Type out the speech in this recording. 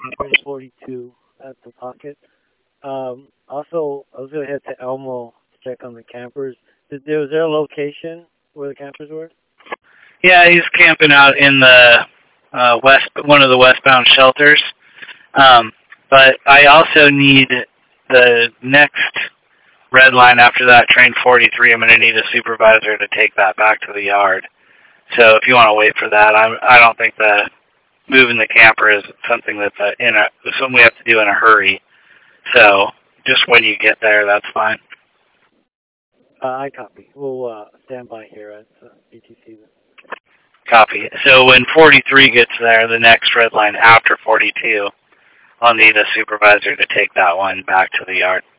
train 42 at the pocket. Also, I was gonna head to Elmo to check on the campers. Was there a location where the campers were? Yeah, he's camping out in the one of the westbound shelters. Um, but I also need the next red line after that, train 43. I'm going to need a supervisor to take that back to the yard. So if you want to wait for that, I don't think that moving the camper is something that's something we have to do in a hurry. So just when you get there, that's fine. I copy. We'll stand by here at BTC. Copy. So when 43 gets there, the next red line after 42, I'll need a supervisor to take that one back to the yard.